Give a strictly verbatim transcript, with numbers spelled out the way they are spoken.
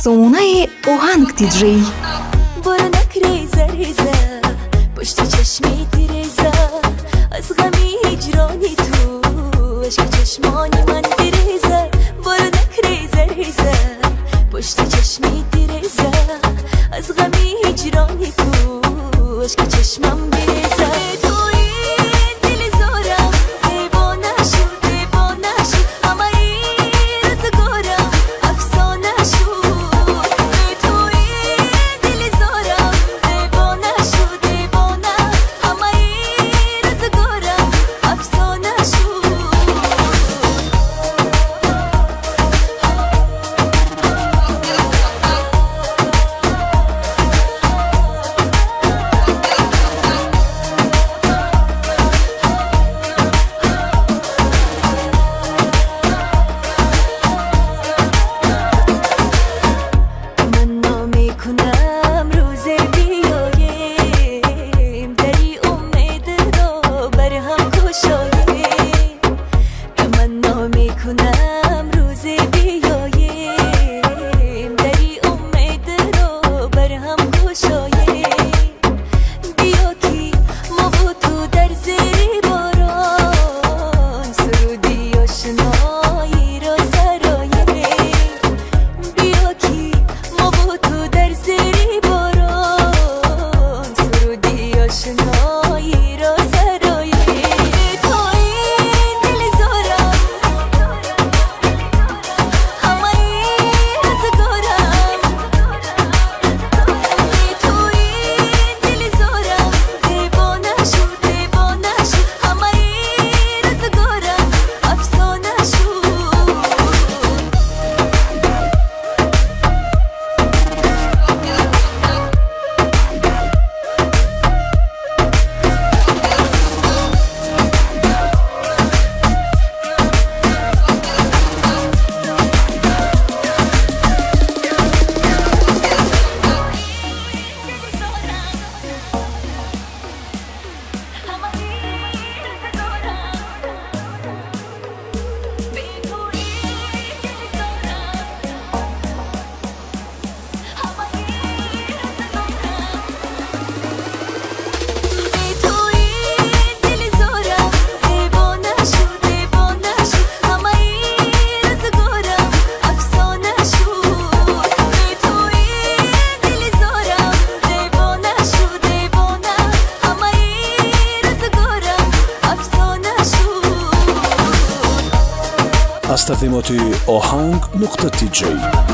افسانه آهنگ دیجی. برو نکریزه ریزه پشت چشمی تیریزه از غمی هجرانی تو عشق چشمانی من بریزه. برو نکریزه ریزه پشت چشمی تیریزه از غمی هجرانی تو عشق چشمم بریزه. تو این دل زارم دیوانه شو دیوانه شو اما این روزگارم افسانه شو. تو این دل زارم دیوانه شو دیوانه اما این روزگارم افسانه شو. از تقدیمات آهنگ نقطه تی جی.